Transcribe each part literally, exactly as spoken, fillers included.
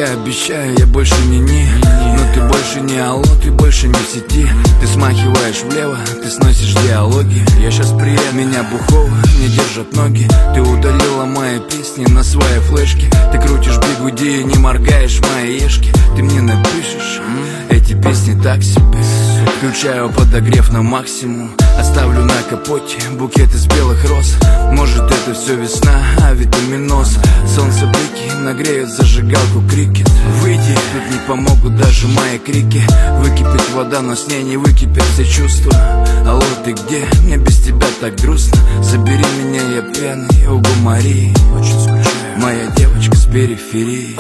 обещаю, я больше не не Но ты больше не алло, ты больше не в сети. Ты смахиваешь влево, ты сносишь диалоги. Я щас приеду, меня бухого не держат ноги. Ты удалила мои песни на своей флешке. Ты крутишь бигуди и не моргаешь мои ешки. Ты мне напишешь, эти песни так себе. Включаю подогрев на максимум. Оставлю на капоте букет из белых роз. Может это все весна, а витаминоз. Солнце блики нагреют зажигалку крикет. Выйди, тут не помогут даже мои крики. Выкипит вода, но с ней не выкипят все чувства. Алло, ты где? Мне без тебя так грустно. Забери меня, я пьяный, угу Марии. Очень скучаю, моя девочка с периферии.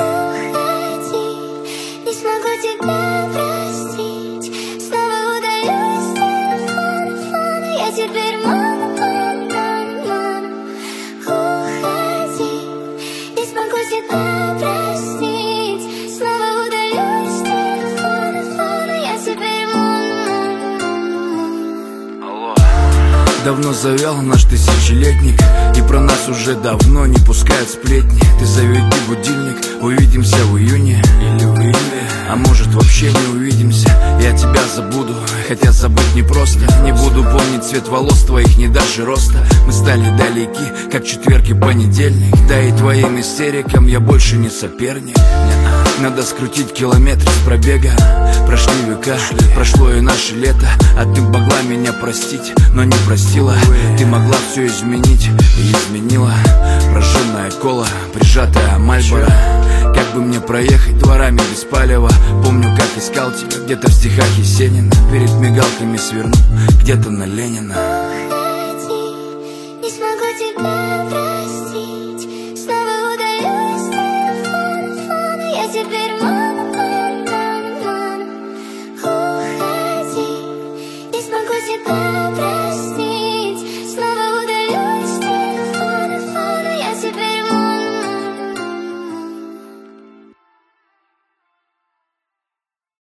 Не смогу тебя простить. Снова удалюсь с телефона. Я теперь мама, мама, мама. Уходи. Не смогу тебя простить. Снова удалюсь с телефона. Я теперь мама. Алло. Давно завял наш тысячелетник, и про нас уже давно не пускают сплетни. Ты заведи будильник, увидимся в июне или в июле, а может вообще не увидимся. Я тебя забуду, хотя забыть непросто. Не буду помнить цвет волос твоих, не даже роста. Мы стали далеки, как четверг и понедельник. Да и твоим истерикам я больше не соперник. Надо скрутить километры с пробега. Прошли века, прошло и наше лето. А ты могла меня простить, но не простила. Ты могла все изменить и изменила. Прожженная кола, прижатая Мальборо. Как бы мне проехать дворами без палева? Помню, как искал тебя где-то в стихах Есенина. Перед мигалками свернул где-то на Ленина.